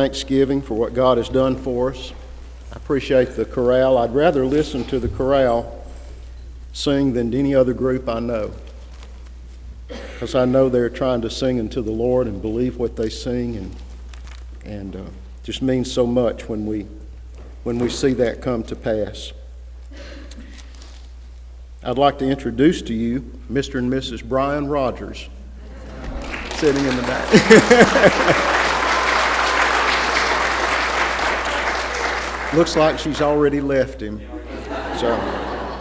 thanksgiving for what God has done for us. I appreciate the chorale. I'd rather listen to the chorale sing than any other group I know, because I know they're trying to sing unto the Lord and believe what they sing, and just means so much when we see that come to pass. I'd like to introduce to you Mr. and Mrs. Brian Rogers, sitting in the back. Looks like she's already left him. So,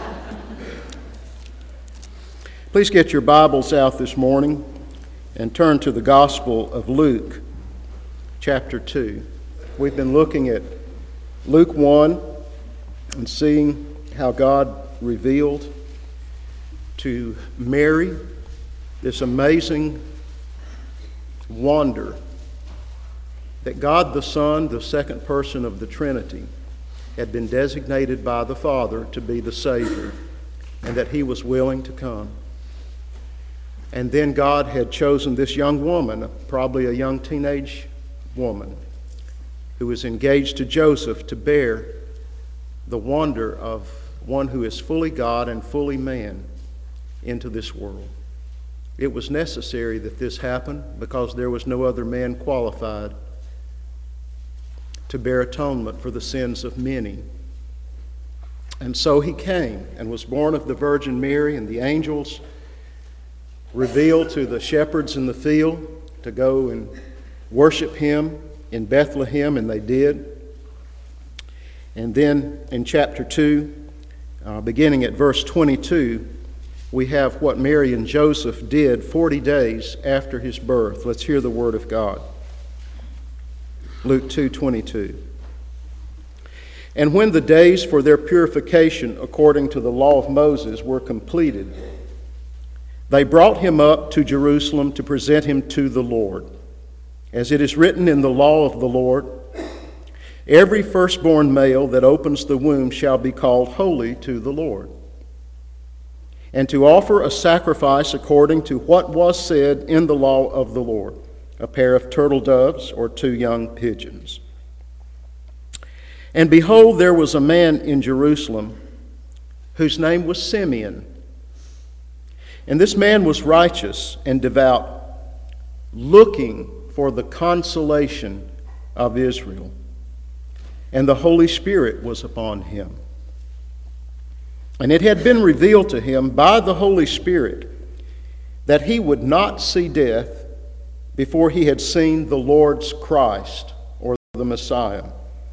please get your Bibles out this morning and turn to the Gospel of Luke, chapter 2. We've been looking at Luke 1 and seeing how God revealed to Mary this amazing wonder that God the Son, the second person of the Trinity, had been designated by the Father to be the Savior, and that he was willing to come. And then God had chosen this young woman, probably a young teenage woman, who was engaged to Joseph to bear the wonder of one who is fully God and fully man into this world. It was necessary that this happen because there was no other man qualified to bear atonement for the sins of many. And so he came and was born of the Virgin Mary, and the angels revealed to the shepherds in the field to go and worship him in Bethlehem, and they did. And then in chapter 2, beginning at verse 22, we have what Mary and Joseph did 40 days after his birth. Let's hear the word of God. Luke 2:22. And when the days for their purification according to the law of Moses were completed, they brought him up to Jerusalem to present him to the Lord. As it is written in the law of the Lord, every firstborn male that opens the womb shall be called holy to the Lord, and to offer a sacrifice according to what was said in the law of the Lord, a pair of turtle doves or 2 young pigeons. And behold, there was a man in Jerusalem whose name was Simeon. And this man was righteous and devout, looking for the consolation of Israel. And the Holy Spirit was upon him. And it had been revealed to him by the Holy Spirit that he would not see death before he had seen the Lord's Christ, or the Messiah.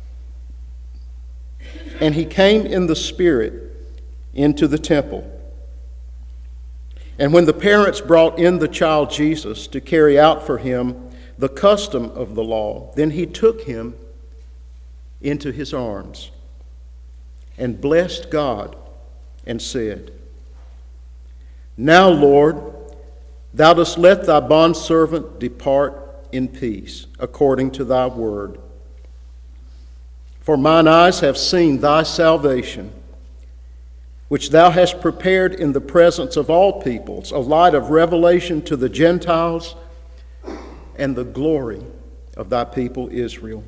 And he came in the Spirit into the temple. And when the parents brought in the child Jesus to carry out for him the custom of the law, then he took him into his arms and blessed God and said, Now, Lord, thou dost let thy bondservant depart in peace, according to thy word. For mine eyes have seen thy salvation, which thou hast prepared in the presence of all peoples, a light of revelation to the Gentiles and the glory of thy people Israel.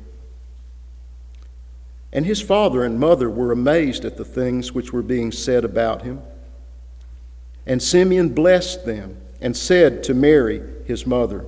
And his father and mother were amazed at the things which were being said about him. And Simeon blessed them and said to Mary, his mother,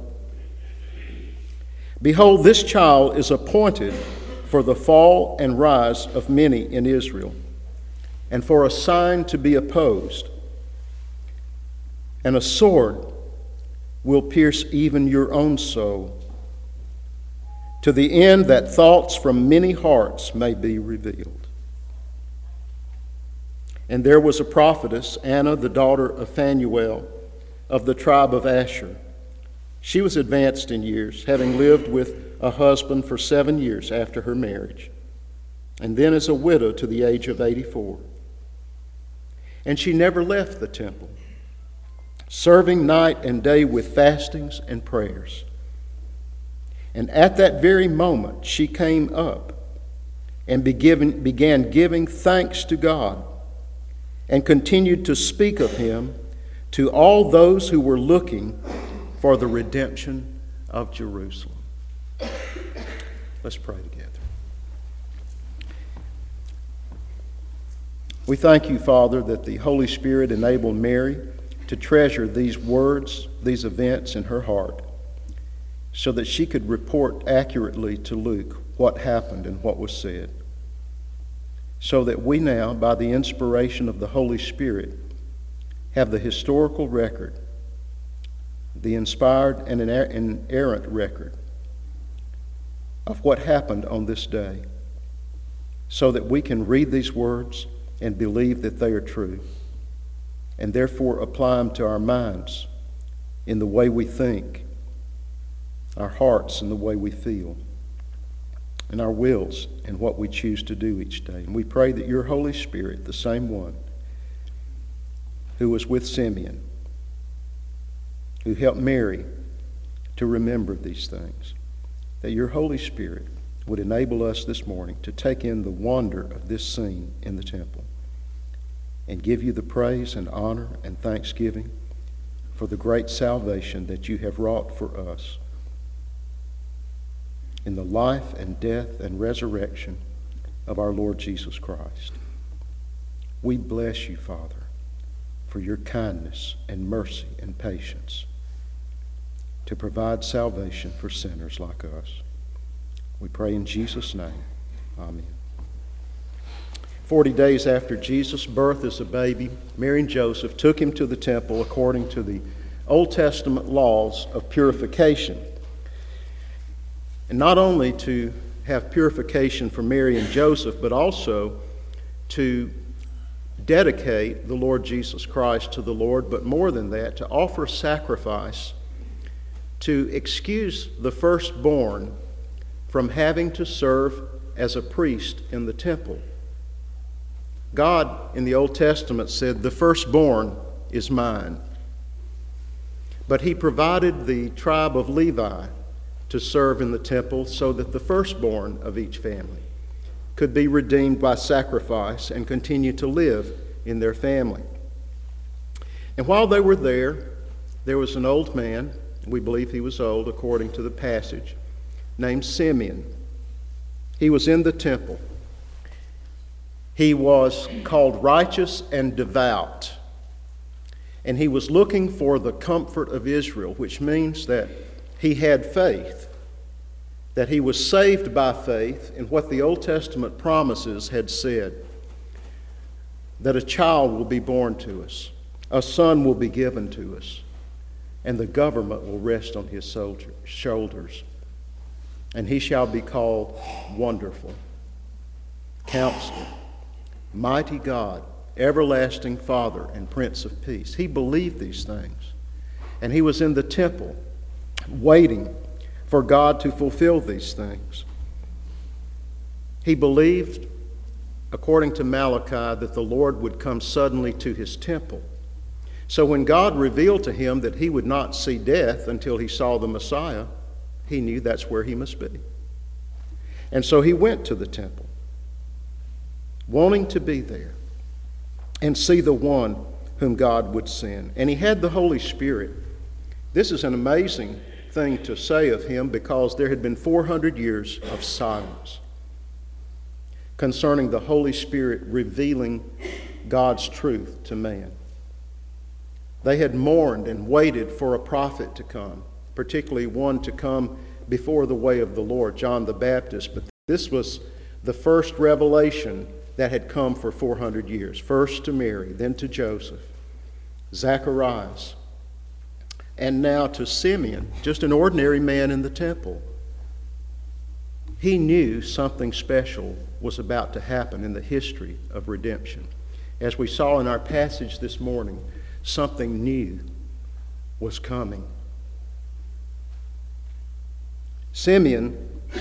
Behold, this child is appointed for the fall and rise of many in Israel, and for a sign to be opposed. And a sword will pierce even your own soul, to the end that thoughts from many hearts may be revealed. And there was a prophetess, Anna, the daughter of Phanuel, of the tribe of Asher. She was advanced in years, having lived with a husband for 7 years after her marriage, and then as a widow to the age of 84. And she never left the temple, serving night and day with fastings and prayers. And at that very moment she came up and began giving thanks to God, and continued to speak of him to all those who were looking for the redemption of Jerusalem. Let's pray together. We thank you, Father, that the Holy Spirit enabled Mary to treasure these words, these events in her heart, so that she could report accurately to Luke what happened and what was said. So that we now, by the inspiration of the Holy Spirit, have the historical record, the inspired and inerrant record of what happened on this day, so that we can read these words and believe that they are true, and therefore apply them to our minds in the way we think, our hearts in the way we feel, and our wills in what we choose to do each day. And we pray that your Holy Spirit, the same one who was with Simeon, who helped Mary to remember these things, that your Holy Spirit would enable us this morning to take in the wonder of this scene in the temple and give you the praise and honor and thanksgiving for the great salvation that you have wrought for us in the life and death and resurrection of our Lord Jesus Christ. We bless you, Father, for your kindness and mercy and patience to provide salvation for sinners like us. We pray in Jesus' name. Amen. 40 days after Jesus' birth as a baby, Mary and Joseph took him to the temple according to the Old Testament laws of purification. And not only to have purification for Mary and Joseph, but also to dedicate the Lord Jesus Christ to the Lord, but more than that, to offer sacrifice to excuse the firstborn from having to serve as a priest in the temple. God in the Old Testament said, "The firstborn is mine." But he provided the tribe of Levi to serve in the temple so that the firstborn of each family could be redeemed by sacrifice and continue to live in their family. And while they were there was an old man, we believe he was old according to the passage, named Simeon. He was in the temple. He was called righteous and devout. And he was looking for the comfort of Israel, which means that he had faith, that he was saved by faith in what the Old Testament promises had said, that a child will be born to us, a son will be given to us, and the government will rest on his shoulders. And he shall be called Wonderful, Counselor, Mighty God, Everlasting Father, and Prince of Peace. He believed these things. And he was in the temple waiting for God to fulfill these things. He believed, according to Malachi, that the Lord would come suddenly to his temple. So when God revealed to him that he would not see death until he saw the Messiah, he knew that's where he must be. And so he went to the temple, wanting to be there and see the one whom God would send. And he had the Holy Spirit. This is an amazing thing to say of him, because there had been 400 years of silence concerning the Holy Spirit revealing God's truth to man. They had mourned and waited for a prophet to come, particularly one to come before the way of the Lord, John the Baptist. But this was the first revelation that had come for 400 years. First to Mary, then to Joseph, Zacharias, and now to Simeon, just an ordinary man in the temple. He knew something special was about to happen in the history of redemption. As we saw in our passage this morning, something new was coming. Simeon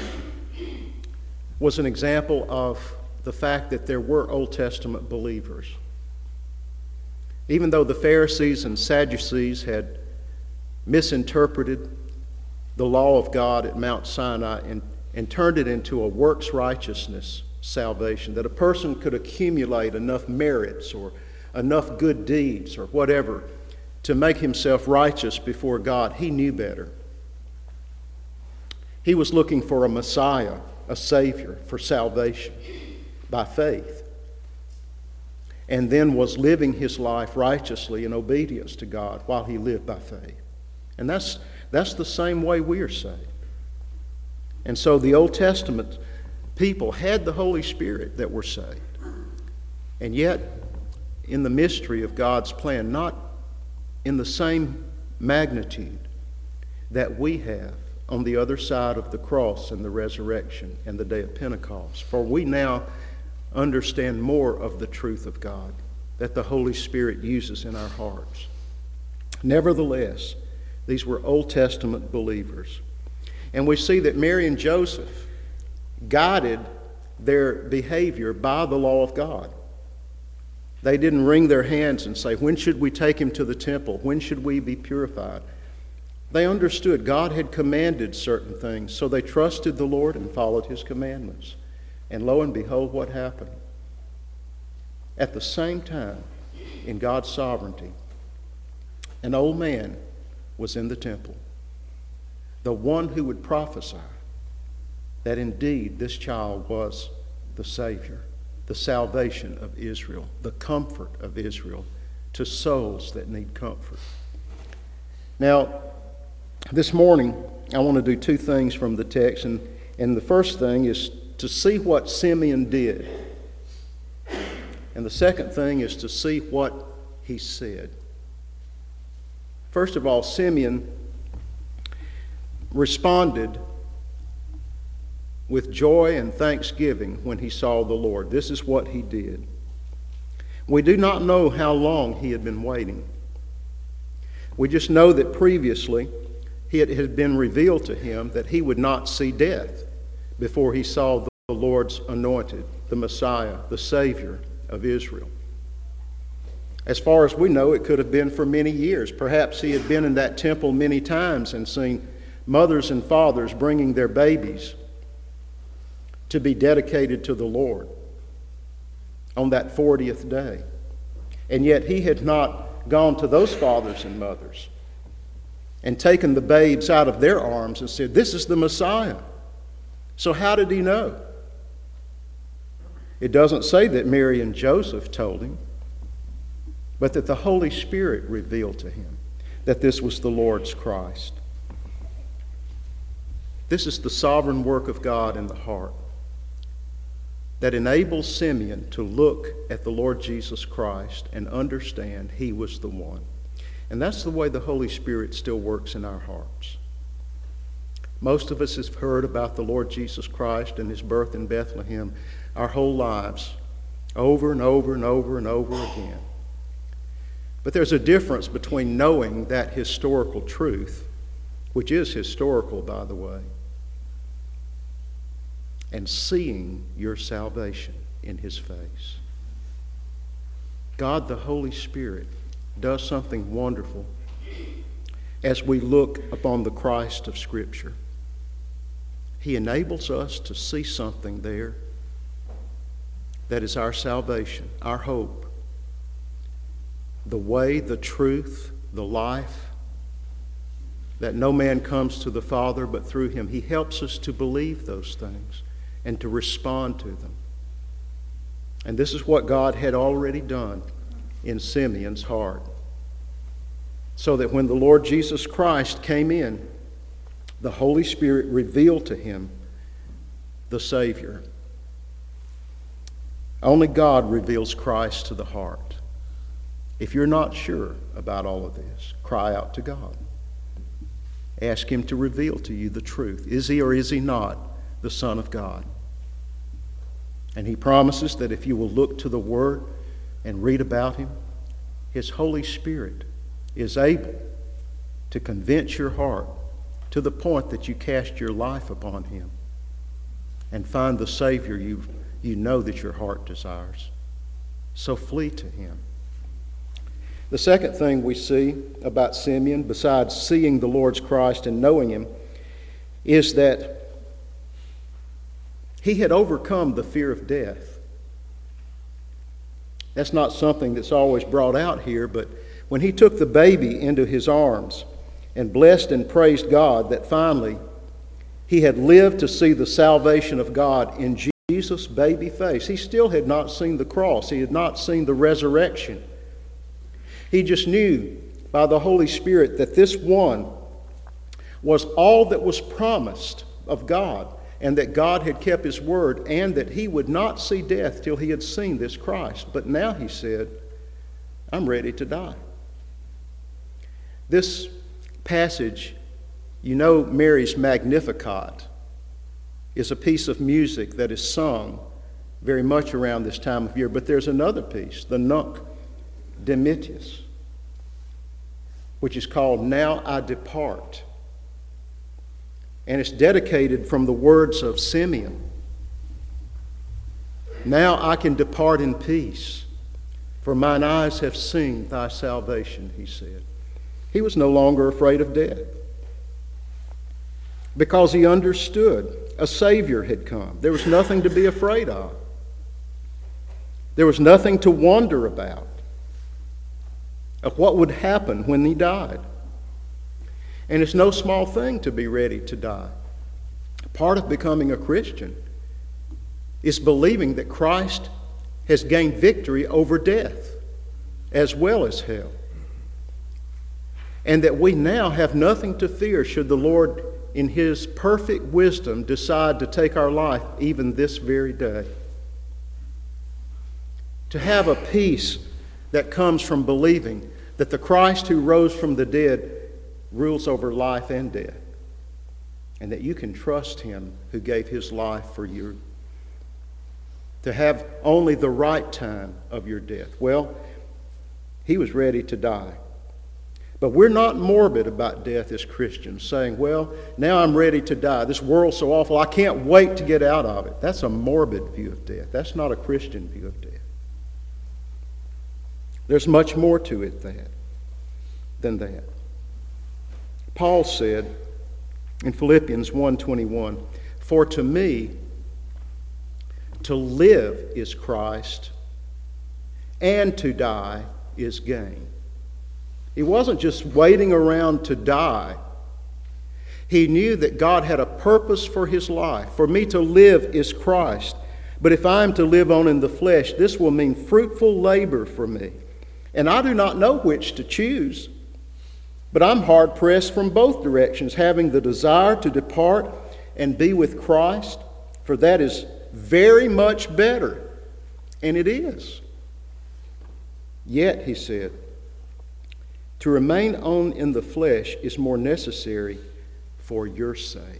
was an example of the fact that there were Old Testament believers. Even though the Pharisees and Sadducees had misinterpreted the law of God at Mount Sinai and turned it into a works righteousness salvation, that a person could accumulate enough merits or enough good deeds or whatever to make himself righteous before God, he knew better. He was looking for a Messiah a Savior for salvation by faith, and then was living his life righteously in obedience to God while he lived by faith. And that's the same way we are saved. And so the Old Testament people had the Holy Spirit that were saved. And yet, in the mystery of God's plan, not in the same magnitude that we have on the other side of the cross and the resurrection and the day of Pentecost. For we now understand more of the truth of God that the Holy Spirit uses in our hearts. Nevertheless, these were Old Testament believers. And we see that Mary and Joseph guided their behavior by the law of God. They didn't wring their hands and say, when should we take him to the temple? When should we be purified? They understood God had commanded certain things, so they trusted the Lord and followed his commandments. And lo and behold, what happened? At the same time, in God's sovereignty, an old man was in the temple, the one who would prophesy that indeed this child was the Savior, the salvation of Israel, the comfort of Israel to souls that need comfort. Now, this morning, I want to do two things from the text, and the first thing is to see what Simeon did. And the second thing is to see what he said. First of all, Simeon responded with joy and thanksgiving when he saw the Lord. This is what he did. We do not know how long he had been waiting. We just know that previously it had been revealed to him that he would not see death before he saw the Lord's anointed, the Messiah, the Savior of Israel. As far as we know, it could have been for many years. Perhaps he had been in that temple many times and seen mothers and fathers bringing their babies to be dedicated to the Lord on that 40th day. And yet he had not gone to those fathers and mothers and taken the babes out of their arms and said, "This is the Messiah." So how did he know? It doesn't say that Mary and Joseph told him, but that the Holy Spirit revealed to him that this was the Lord's Christ. This is the sovereign work of God in the heart that enables Simeon to look at the Lord Jesus Christ and understand he was the one. And that's the way the Holy Spirit still works in our hearts. Most of us have heard about the Lord Jesus Christ and his birth in Bethlehem our whole lives, over and over and over and over again. But there's a difference between knowing that historical truth, which is historical, by the way, and seeing your salvation in his face. God, the Holy Spirit, does something wonderful as we look upon the Christ of Scripture. He enables us to see something there that is our salvation, our hope, the way, the truth, the life, that no man comes to the Father but through him. He helps us to believe those things and to respond to them. And this is what God had already done in Simeon's heart. So that when the Lord Jesus Christ came in, the Holy Spirit revealed to him the Savior. Only God reveals Christ to the heart. If you're not sure about all of this, cry out to God. Ask him to reveal to you the truth. Is he or is he not the Son of God? And he promises that if you will look to the Word and read about him, his Holy Spirit is able to convince your heart to the point that you cast your life upon him and find the Savior you know that your heart desires. So flee to him. The second thing we see about Simeon, besides seeing the Lord's Christ and knowing him, is that he had overcome the fear of death. That's not something that's always brought out here, but when he took the baby into his arms and blessed and praised God that finally He had lived to see the salvation of God in Jesus' baby face. He still had not seen the cross. He had not seen the resurrection. He just knew by the Holy Spirit that this one was all that was promised of God, and that God had kept His word, and that he would not see death till he had seen this Christ. But now he said, I'm ready to die. This passage, you know, Mary's Magnificat is a piece of music that is sung very much around this time of year. But there's another piece, the Nunc Dimittis, which is called Now I Depart. And it's dedicated from the words of Simeon. Now I can depart in peace, for mine eyes have seen thy salvation, he said. He was no longer afraid of death, because he understood a Savior had come. There was nothing to be afraid of. There was nothing to wonder about of what would happen when he died. And it's no small thing to be ready to die. Part of becoming a Christian is believing that Christ has gained victory over death as well as hell. And that we now have nothing to fear should the Lord, in His perfect wisdom, decide to take our life even this very day. To have a peace that comes from believing that the Christ who rose from the dead rules over life and death, and that you can trust Him who gave His life for you. To have only the right time of your death. Well, He was ready to die. But we're not morbid about death as Christians, saying, well, now I'm ready to die. This world's so awful, I can't wait to get out of it. That's a morbid view of death. That's not a Christian view of death. There's much more to it than that. Paul said in Philippians 1:21, for to me, to live is Christ, and to die is gain. He wasn't just waiting around to die. He knew that God had a purpose for his life. For me to live is Christ. But if I am to live on in the flesh, this will mean fruitful labor for me. And I do not know which to choose. But I'm hard-pressed from both directions, having the desire to depart and be with Christ, for that is very much better. And it is. Yet, he said, to remain on in the flesh is more necessary for your sake.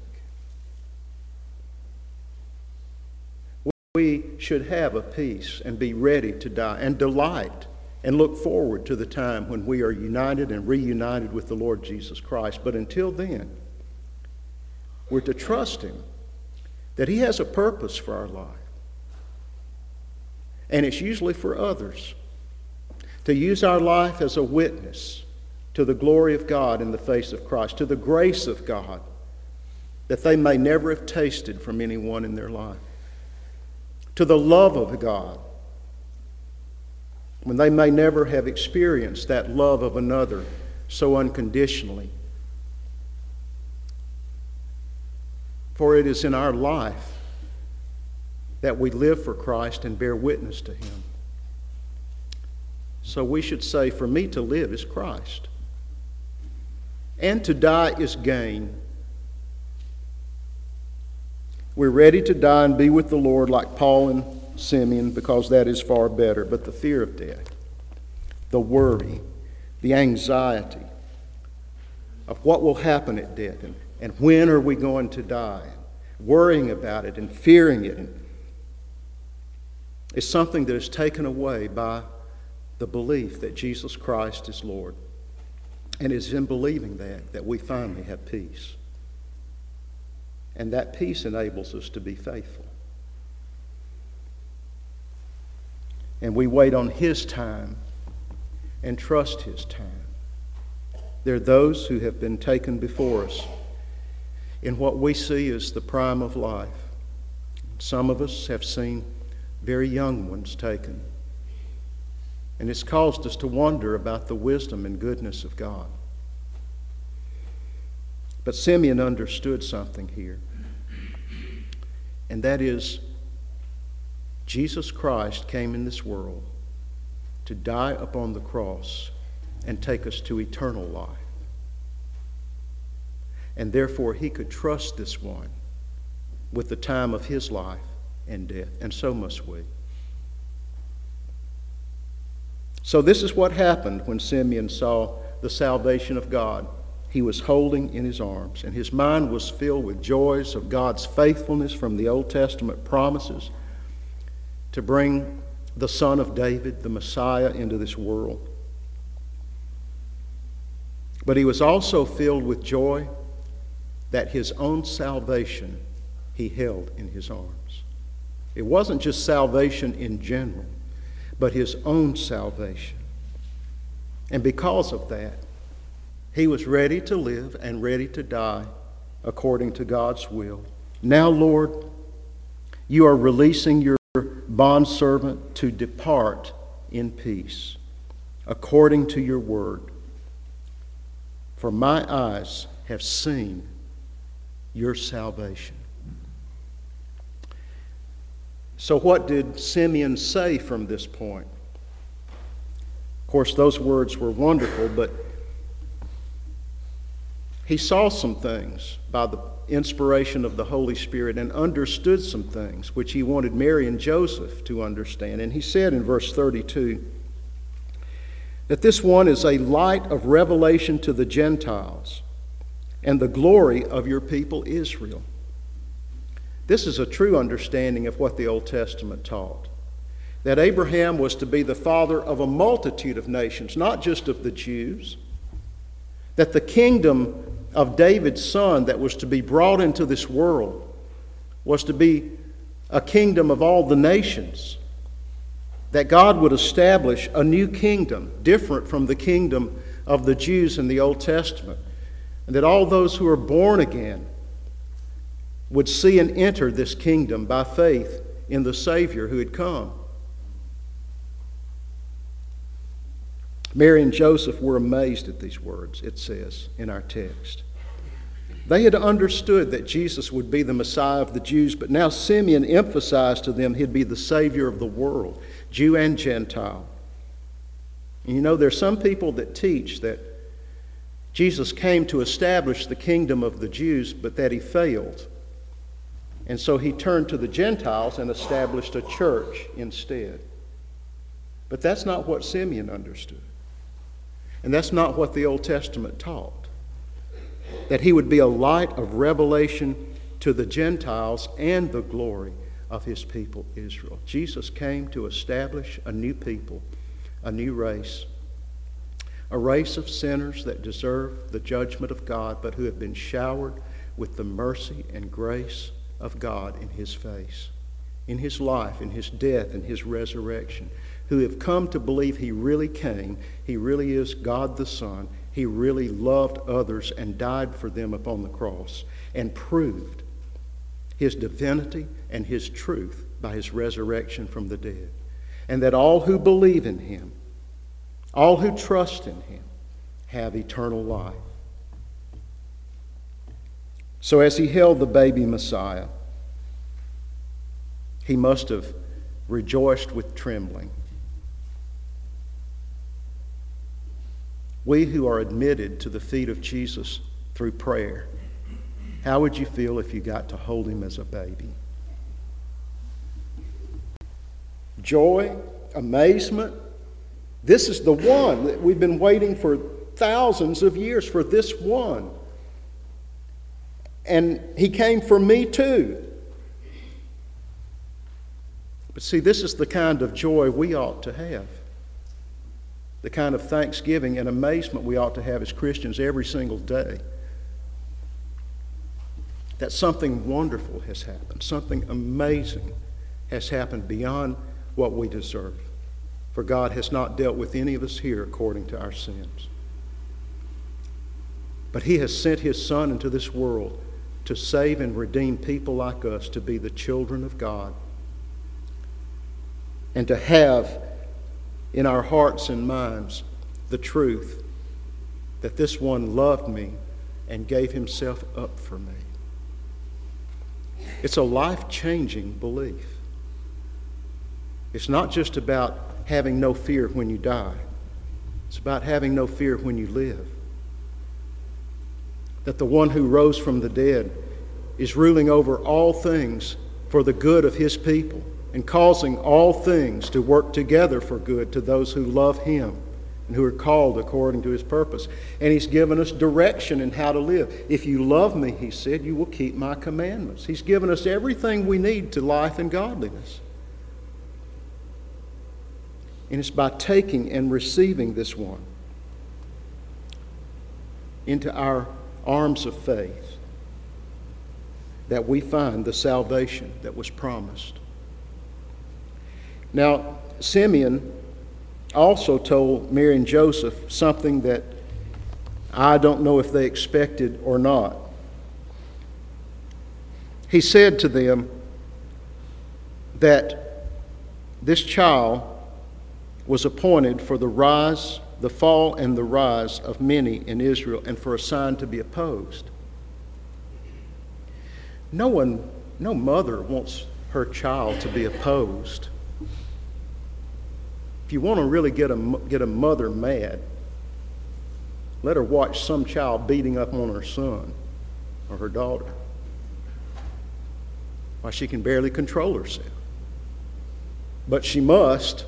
We should have a peace and be ready to die and delight and look forward to the time when we are united and reunited with the Lord Jesus Christ. But until then, we're to trust Him that He has a purpose for our life. And it's usually for others. To use our life as a witness to the glory of God in the face of Christ, to the grace of God that they may never have tasted from anyone in their life, to the love of God when they may never have experienced that love of another so unconditionally. For it is in our life that we live for Christ and bear witness to Him. So we should say, for me to live is Christ, and to die is gain. We're ready to die and be with the Lord like Paul and Simeon, because that is far better. But the fear of death, the worry, the anxiety of what will happen at death, and when are we going to die, worrying about it and fearing it, is something that is taken away by the belief that Jesus Christ is Lord. And it's in believing that we finally have peace. And that peace enables us to be faithful. And we wait on His time and trust His time. There are those who have been taken before us in what we see as the prime of life. Some of us have seen very young ones taken. And it's caused us to wonder about the wisdom and goodness of God. But Simeon understood something here. and that is Jesus Christ came in this world to die upon the cross and take us to eternal life. And therefore he could trust this one with the time of his life and death, and so must we. So this is what happened when Simeon saw the salvation of God. He was holding in his arms, and his mind was filled with joys of God's faithfulness from the Old Testament promises to bring the Son of David, the Messiah, into this world. But he was also filled with joy that his own salvation he held in his arms. It wasn't just salvation in general, but his own salvation. And because of that, he was ready to live and ready to die according to God's will. Now, Lord, you are releasing your bondservant to depart in peace, according to your word. For my eyes have seen your salvation. So what did Simeon say from this point? Of course, those words were wonderful, but he saw some things by the inspiration of the Holy Spirit and understood some things which he wanted Mary and Joseph to understand. And he said in verse 32 that this one is a light of revelation to the Gentiles and the glory of your people Israel. This is a true understanding of what the Old Testament taught, that Abraham was to be the father of a multitude of nations, not just of the Jews, that the kingdom of David's son that was to be brought into this world was to be a kingdom of all the nations, that God would establish a new kingdom different from the kingdom of the Jews in the Old Testament, and that all those who are born again would see and enter this kingdom by faith in the Savior who had come. Mary and Joseph were amazed at these words, it says in our text. They had understood that Jesus would be the Messiah of the Jews, but now Simeon emphasized to them he'd be the Savior of the world, Jew and Gentile. And you know, there's some people that teach that Jesus came to establish the kingdom of the Jews, but that he failed. And so he turned to the Gentiles and established a church instead. But that's not what Simeon understood. And that's not what the Old Testament taught. That he would be a light of revelation to the Gentiles and the glory of his people Israel. Jesus came to establish a new people, a new race. A race of sinners that deserve the judgment of God, but who have been showered with the mercy and grace of God in his face, in his life, in his death, and his resurrection, who have come to believe he really came, he really is God the Son, he really loved others and died for them upon the cross, and proved his divinity and his truth by his resurrection from the dead. And that all who believe in him, all who trust in him, have eternal life. So as he held the baby Messiah, he must have rejoiced with trembling. We who are admitted to the feet of Jesus through prayer, how would you feel if you got to hold him as a baby? Joy, amazement. This is the one that we've been waiting for thousands of years for, this one. And he came for me too. But see, this is the kind of joy we ought to have. The kind of thanksgiving and amazement we ought to have as Christians every single day. That something wonderful has happened. Something amazing has happened beyond what we deserve. For God has not dealt with any of us here according to our sins. But he has sent his Son into this world to save and redeem people like us, to be the children of God, and to have in our hearts and minds the truth that this one loved me and gave himself up for me. It's a life-changing belief. It's not just about having no fear when you die. It's about having no fear when you live. That the one who rose from the dead is ruling over all things for the good of his people and causing all things to work together for good to those who love him and who are called according to his purpose. And he's given us direction in how to live. If you love me, he said, you will keep my commandments. He's given us everything we need to life and godliness. And it's by taking and receiving this one into our arms of faith that we find the salvation that was promised. Now, Simeon also told Mary and Joseph something that I don't know if they expected or not. He said to them that this child was appointed for the fall and the rise of many in Israel, and for a sign to be opposed. No mother wants her child to be opposed. If you want to really get a mother mad, let her watch some child beating up on her son or her daughter while she can barely control herself. But she must.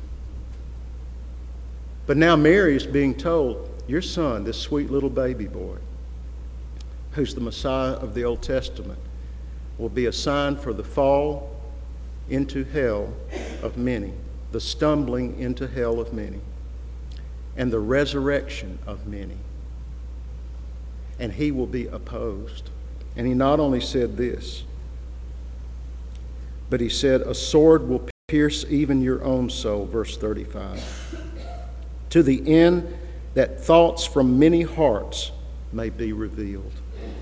But now Mary is being told, your son, this sweet little baby boy, who's the Messiah of the Old Testament, will be a sign for the fall into hell of many, the stumbling into hell of many, and the resurrection of many. And he will be opposed. And he not only said this, but he said, a sword will pierce even your own soul, verse 35, to the end that thoughts from many hearts may be revealed.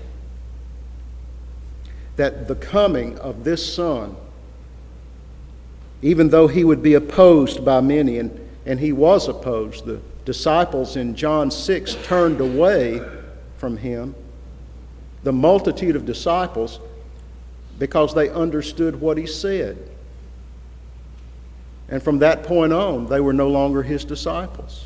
That the coming of this Son, even though he would be opposed by many, and he was opposed, the disciples in John 6 turned away from him, the multitude of disciples, because they understood what he said. And from that point on, they were no longer his disciples.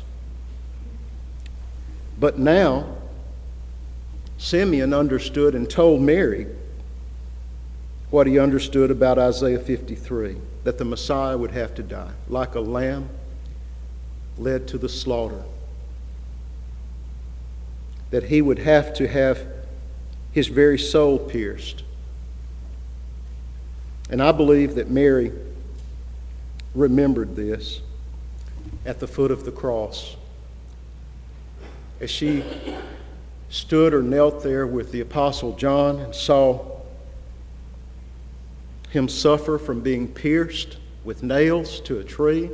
But now, Simeon understood and told Mary what he understood about Isaiah 53, that the Messiah would have to die, like a lamb led to the slaughter. That he would have to have his very soul pierced. And I believe that Mary remembered this at the foot of the cross. As she stood or knelt there with the Apostle John and saw him suffer from being pierced with nails to a tree.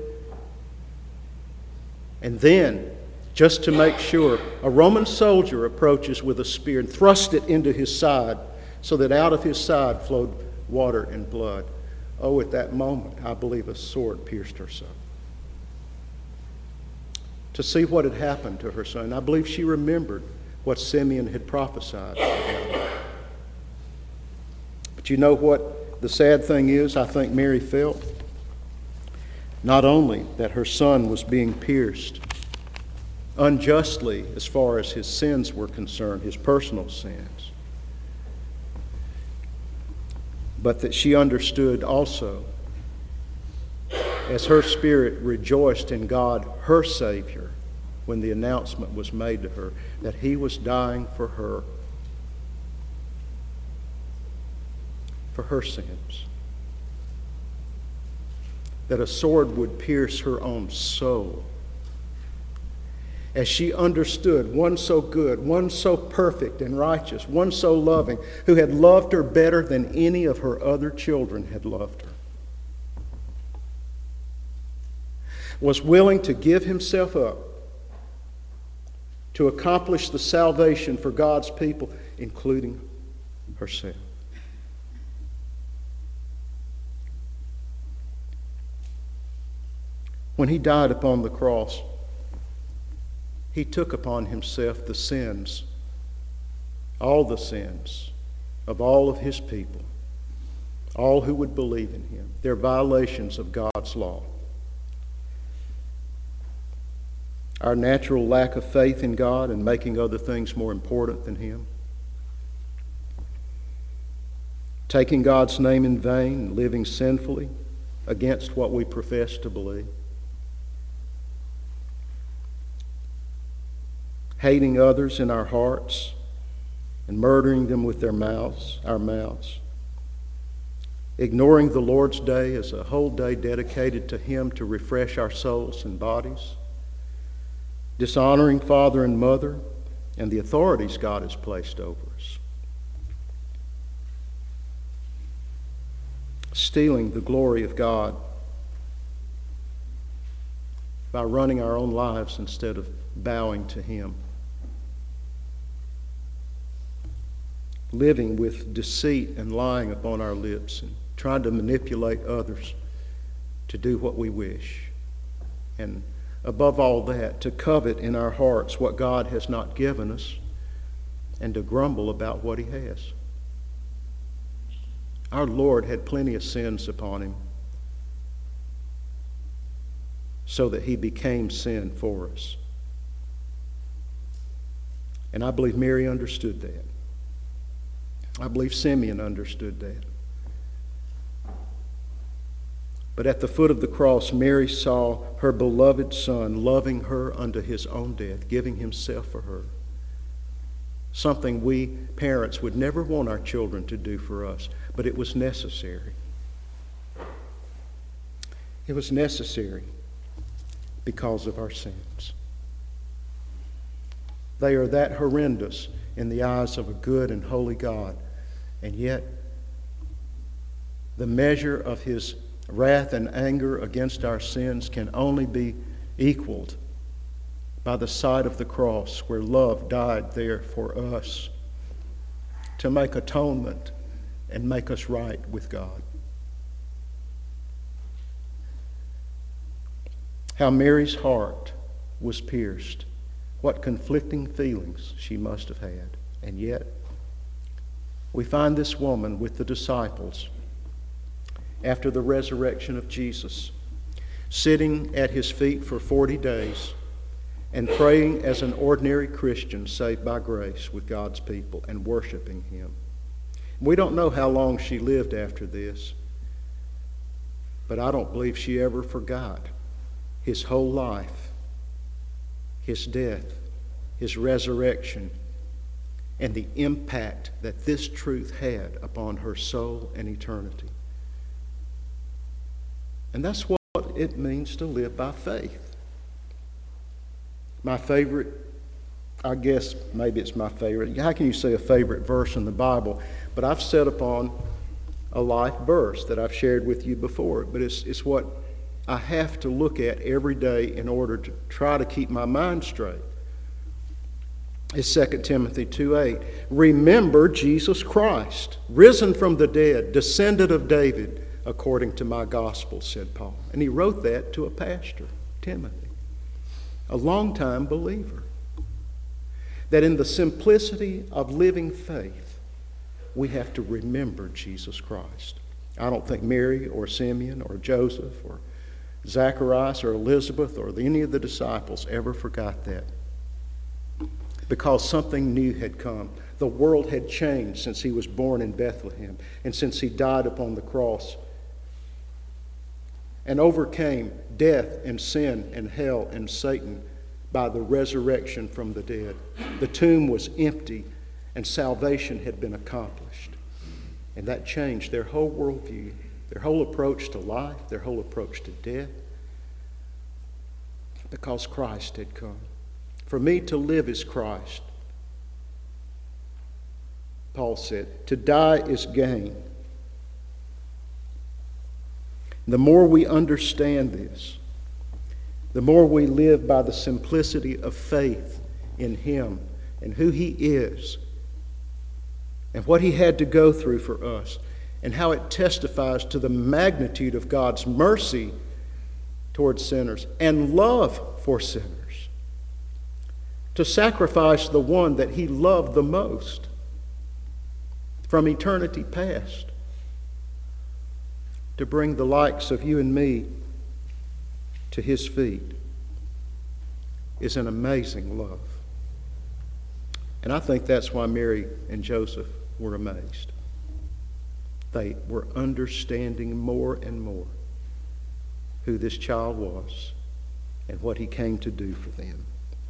And then, just to make sure, a Roman soldier approaches with a spear and thrusts it into his side so that out of his side flowed water and blood. Oh, at that moment, I believe a sword pierced her soul. To see what had happened to her son. I believe she remembered what Simeon had prophesied about her. But you know what the sad thing is, I think Mary felt? Not only that her son was being pierced unjustly as far as his sins were concerned, his personal sins, but that she understood also, as her spirit rejoiced in God, her Savior, when the announcement was made to her that he was dying for her sins. That a sword would pierce her own soul. As she understood one so good, one so perfect and righteous, one so loving, who had loved her better than any of her other children had loved her, was willing to give himself up to accomplish the salvation for God's people, including herself. When he died upon the cross, he took upon himself the sins, all the sins of all of his people, all who would believe in him. They're violations of God's law. Our natural lack of faith in God and making other things more important than him. Taking God's name in vain and living sinfully against what we profess to believe. Hating others in our hearts and murdering them with our mouths. Ignoring the Lord's day as a whole day dedicated to him to refresh our souls and bodies. Dishonoring father and mother and the authorities God has placed over us. Stealing the glory of God by running our own lives instead of bowing to him. Living with deceit and lying upon our lips and trying to manipulate others to do what we wish. And above all that, to covet in our hearts what God has not given us and to grumble about what he has. Our Lord had plenty of sins upon him so that he became sin for us. And I believe Mary understood that. I believe Simeon understood that. But at the foot of the cross, Mary saw her beloved Son loving her unto his own death, giving himself for her. Something we parents would never want our children to do for us, but it was necessary. It was necessary because of our sins. They are that horrendous in the eyes of a good and holy God, and yet the measure of his wrath and anger against our sins can only be equaled by the sight of the cross where love died there for us to make atonement and make us right with God. How Mary's heart was pierced. What conflicting feelings she must have had. And yet, we find this woman with the disciples after the resurrection of Jesus, sitting at his feet for 40 days and praying as an ordinary Christian saved by grace with God's people and worshiping him. We don't know how long she lived after this, but I don't believe she ever forgot his whole life, his death, his resurrection, and the impact that this truth had upon her soul and eternity. And that's what it means to live by faith. My favorite, I guess maybe it's my favorite. How can you say a favorite verse in the Bible? But I've set upon a life verse that I've shared with you before. But it's what I have to look at every day in order to try to keep my mind straight. It's 2 Timothy 2:8. Remember Jesus Christ, risen from the dead, descendant of David, according to my gospel, said Paul. And he wrote that to a pastor, Timothy, a longtime believer. That in the simplicity of living faith, we have to remember Jesus Christ. I don't think Mary or Simeon or Joseph or Zacharias or Elizabeth or any of the disciples ever forgot that. Because something new had come. The world had changed since he was born in Bethlehem and since he died upon the cross and overcame death and sin and hell and Satan by the resurrection from the dead. The tomb was empty and salvation had been accomplished. And that changed their whole worldview, their whole approach to life, their whole approach to death, because Christ had come. For me to live is Christ. Paul said, to die is gain. The more we understand this, the more we live by the simplicity of faith in him and who he is and what he had to go through for us and how it testifies to the magnitude of God's mercy towards sinners and love for sinners, to sacrifice the one that he loved the most from eternity past to bring the likes of you and me to his feet is an amazing love. And I think that's why Mary and Joseph were amazed. They were understanding more and more who this child was and what he came to do for them.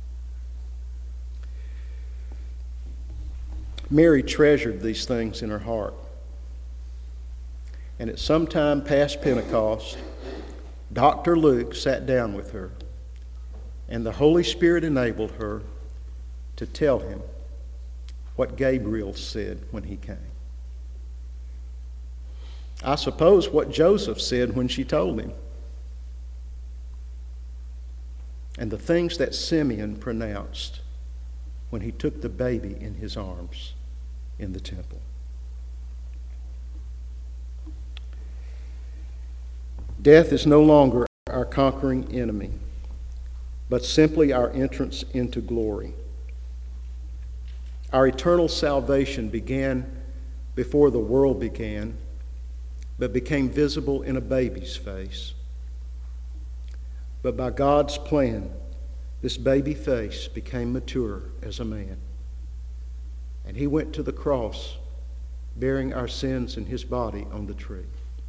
Mary treasured these things in her heart. And at some time past Pentecost, Dr. Luke sat down with her, and the Holy Spirit enabled her to tell him what Gabriel said when he came. I suppose what Joseph said when she told him. And the things that Simeon pronounced when he took the baby in his arms in the temple. Death is no longer our conquering enemy, but simply our entrance into glory. Our eternal salvation began before the world began, but became visible in a baby's face. But by God's plan, this baby face became mature as a man. And he went to the cross, bearing our sins in his body on the tree,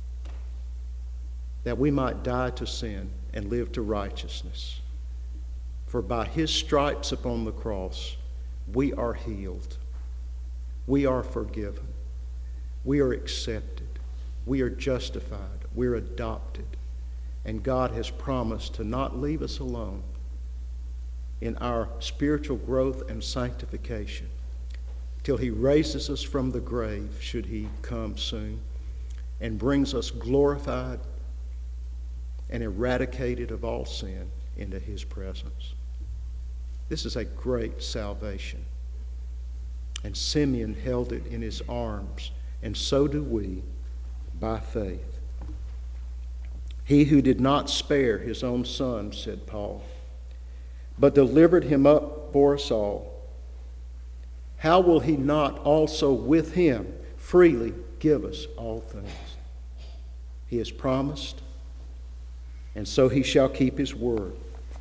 that we might die to sin and live to righteousness. For by his stripes upon the cross, we are healed. We are forgiven. We are accepted. We are justified. We're adopted. And God has promised to not leave us alone in our spiritual growth and sanctification till he raises us from the grave, should he come soon, and brings us glorified and eradicated of all sin into his presence. This is a great salvation. And Simeon held it in his arms, and so do we by faith. He who did not spare his own son, said Paul, but delivered him up for us all, how will he not also with him freely give us all things? He has promised, and so he shall keep his word.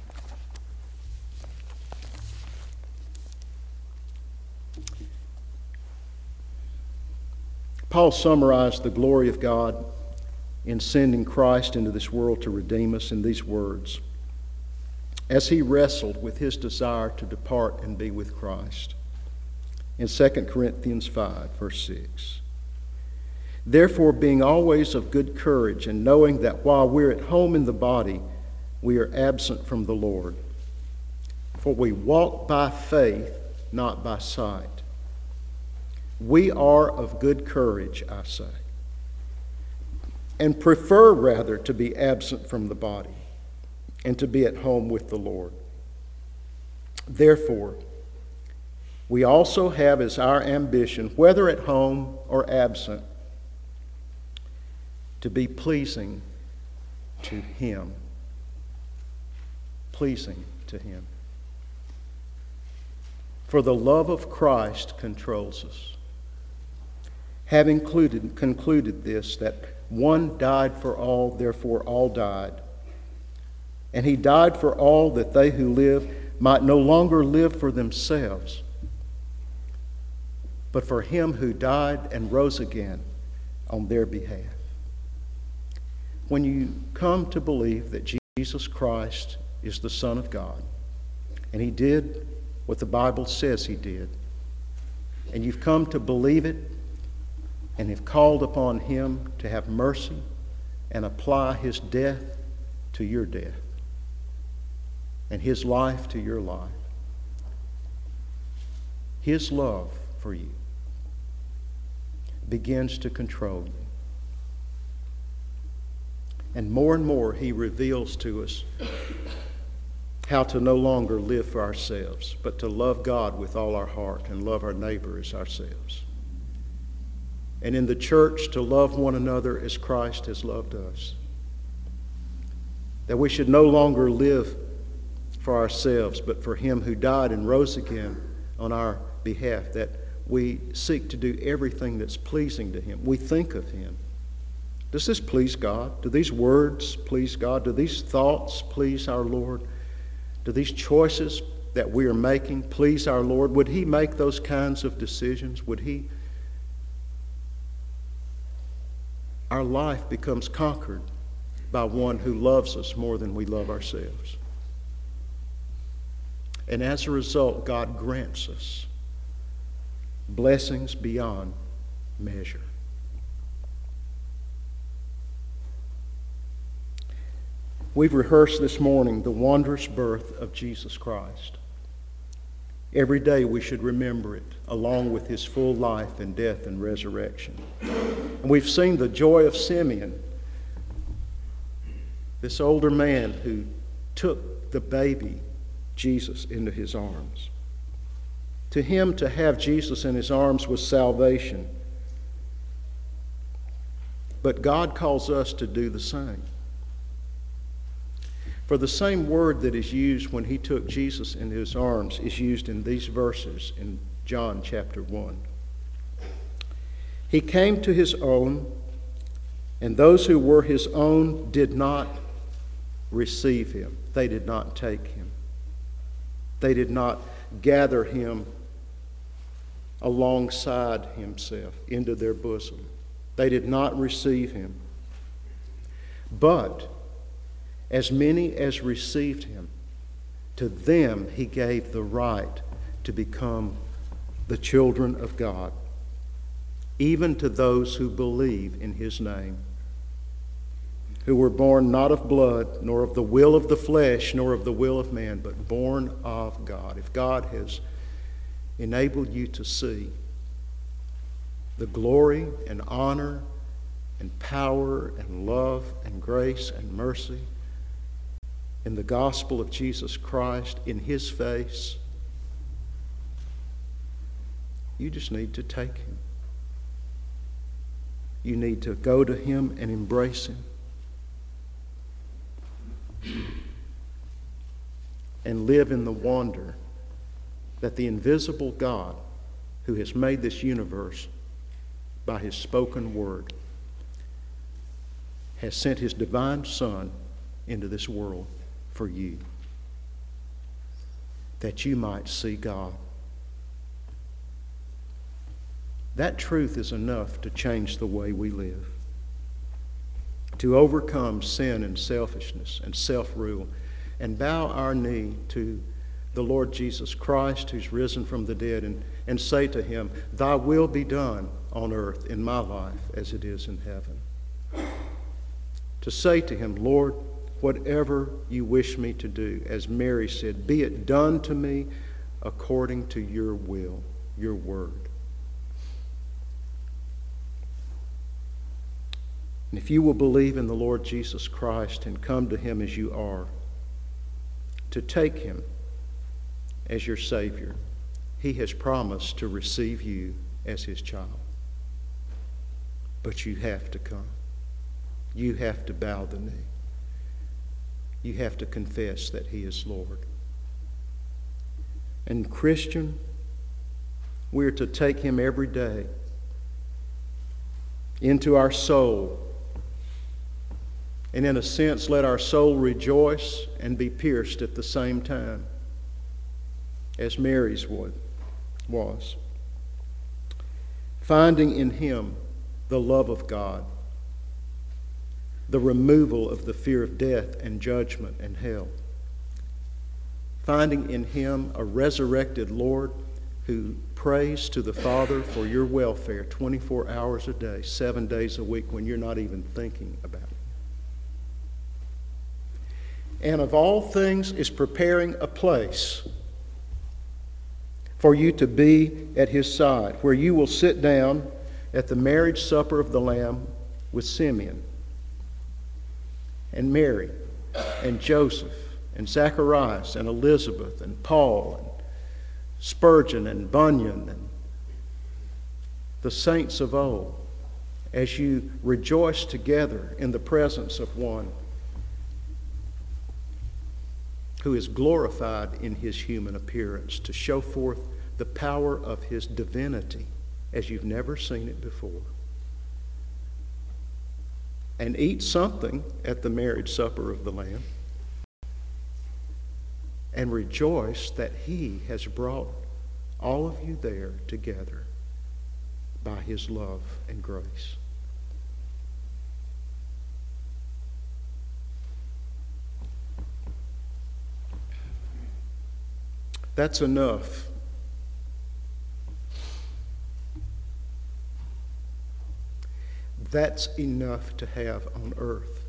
Paul summarized the glory of God in sending Christ into this world to redeem us in these words, as he wrestled with his desire to depart and be with Christ. In 2 Corinthians 5, verse 6. Therefore, being always of good courage, and knowing that while we're at home in the body, we are absent from the Lord. For we walk by faith, not by sight. We are of good courage, I say, and prefer rather to be absent from the body and to be at home with the Lord. Therefore, we also have as our ambition, whether at home or absent, to be pleasing to him. Pleasing to him. For the love of Christ controls us. Having concluded this, that one died for all, therefore all died. And he died for all, that they who live might no longer live for themselves, but for him who died and rose again on their behalf. When you come to believe that Jesus Christ is the Son of God, and he did what the Bible says he did, and you've come to believe it, and have called upon him to have mercy and apply his death to your death, and his life to your life, his love for you begins to control you. And more he reveals to us how to no longer live for ourselves, but to love God with all our heart and love our neighbor as ourselves. And in the church, to love one another as Christ has loved us. That we should no longer live for ourselves, but for him who died and rose again on our behalf. That we seek to do everything that's pleasing to him. We think of him. Does this please God? Do these words please God? Do these thoughts please our Lord? Do these choices that we are making please our Lord? Would He make those kinds of decisions? Our life becomes conquered by one who loves us more than we love ourselves. And as a result, God grants us blessings beyond measure. We've rehearsed this morning the wondrous birth of Jesus Christ. Every day we should remember it, along with His full life and death and resurrection. And we've seen the joy of Simeon, this older man who took the baby Jesus into his arms. To him, to have Jesus in his arms was salvation. But God calls us to do the same. For the same word that is used when He took Jesus into His arms is used in these verses in John chapter 1. He came to His own, and those who were His own did not receive Him. They did not take Him. They did not gather Him alongside Himself into their bosom. They did not receive Him. But as many as received Him, to them He gave the right to become the children of God, even to those who believe in His name, who were born not of blood, nor of the will of the flesh, nor of the will of man, but born of God. If God has enabled you to see the glory and honor and power and love and grace and mercy in the gospel of Jesus Christ, in His face, you just need to take Him. You need to go to Him and embrace Him. And live in the wonder that the invisible God who has made this universe by His spoken word has sent His divine Son into this world for you, that you might see God. That truth is enough to change the way we live, to overcome sin and selfishness and self-rule, and bow our knee to the Lord Jesus Christ, who's risen from the dead, and say to Him, Thy will be done on earth in my life as it is in heaven. To say to Him, Lord, whatever you wish me to do, as Mary said, be it done to me according to your will, your word. And if you will believe in the Lord Jesus Christ and come to Him as you are, to take Him as your Savior, He has promised to receive you as His child. But you have to come. You have to bow the knee. You have to confess that He is Lord. And Christian, we are to take Him every day into our soul. And in a sense, let our soul rejoice and be pierced at the same time, as Mary's was. Finding in Him the love of God, the removal of the fear of death and judgment and hell. Finding in Him a resurrected Lord who prays to the Father for your welfare 24 hours a day, 7 days a week, when you're not even thinking about it. And of all things is preparing a place for you to be at His side, where you will sit down at the marriage supper of the Lamb with Simeon and Mary and Joseph and Zacharias and Elizabeth and Paul and Spurgeon and Bunyan and the saints of old, as you rejoice together in the presence of one who is glorified in His human appearance to show forth the power of His divinity as you've never seen it before. and eat something at the marriage supper of the Lamb, and rejoice that He has brought all of you there together by His love and grace. That's enough. That's enough to have on earth.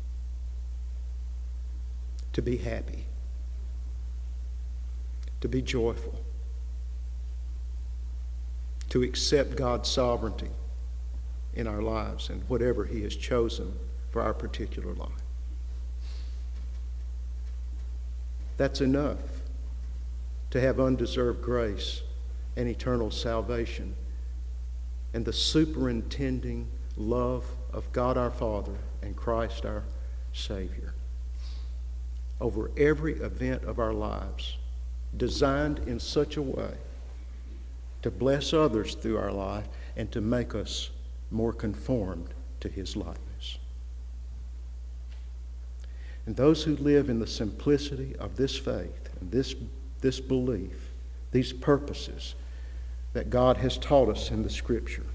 To be happy. To be joyful. To accept God's sovereignty in our lives and whatever He has chosen for our particular life. That's enough to have undeserved grace and eternal salvation and the superintending love of God our Father and Christ our Savior over every event of our lives, designed in such a way to bless others through our life and to make us more conformed to His likeness. And those who live in the simplicity of this faith and this belief, these purposes that God has taught us in the Scripture,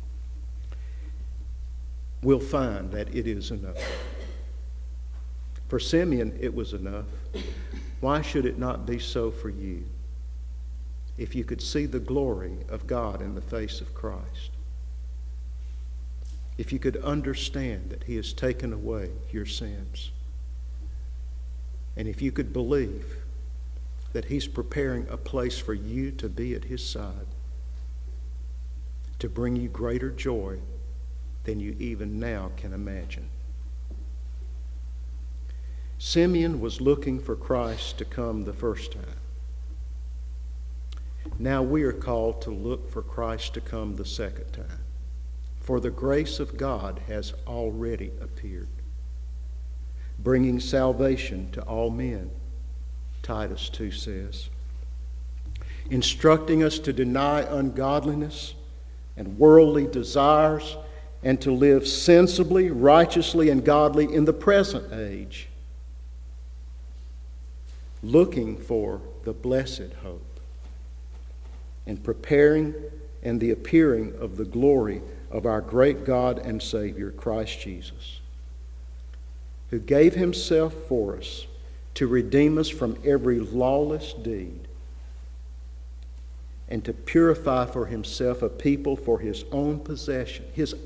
will find that it is enough. For Simeon, it was enough. Why should it not be so for you? If you could see the glory of God in the face of Christ, if you could understand that He has taken away your sins, and if you could believe that He's preparing a place for you to be at His side, to bring you greater joy than you even now can imagine. Simeon was looking for Christ to come the first time. Now we are called to look for Christ to come the second time. For the grace of God has already appeared, bringing salvation to all men, Titus 2 says, instructing us to deny ungodliness and worldly desires and to live sensibly, righteously, and godly in the present age, looking for the blessed hope and preparing and the appearing of the glory of our great God and Savior, Christ Jesus, who gave Himself for us to redeem us from every lawless deed and to purify for Himself a people for His own possession,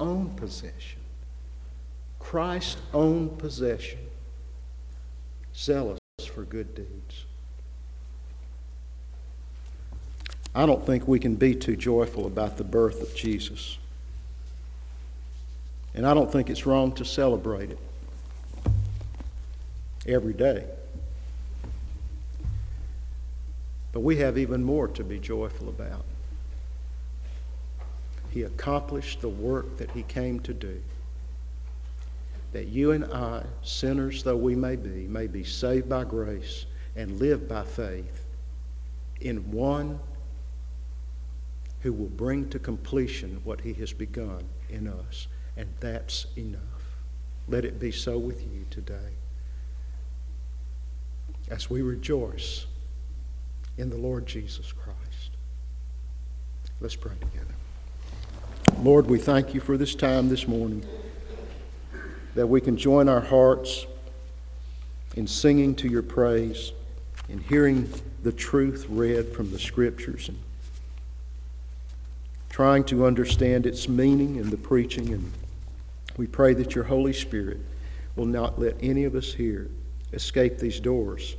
Christ's own possession, zealous for good deeds. I don't think we can be too joyful about the birth of Jesus. And I don't think it's wrong to celebrate it every day. But we have even more to be joyful about. He accomplished the work that He came to do, that you and I, sinners though we may be saved by grace and live by faith in one who will bring to completion what He has begun in us. And that's enough. Let it be so with you today, as we rejoice in the Lord Jesus Christ. Let's pray together. Lord, we thank You for this time this morning, that we can join our hearts in singing to Your praise, in hearing the truth read from the Scriptures, and trying to understand its meaning in the preaching. And we pray that Your Holy Spirit will not let any of us here escape these doors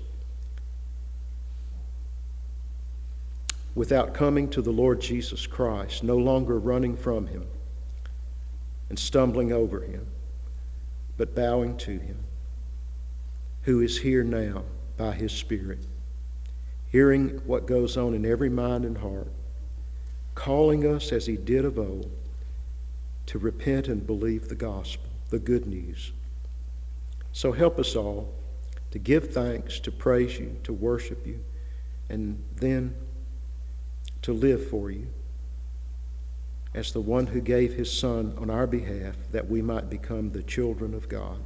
without coming to the Lord Jesus Christ, no longer running from Him and stumbling over Him, but bowing to Him, who is here now by His Spirit, hearing what goes on in every mind and heart, calling us as He did of old to repent and believe the gospel, the good news. So help us all to give thanks, to praise You, to worship You, and then to live for You as the one who gave his Son on our behalf that we might become the children of God.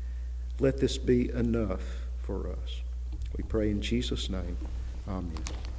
Let this be enough for us. We pray in Jesus' name. Amen.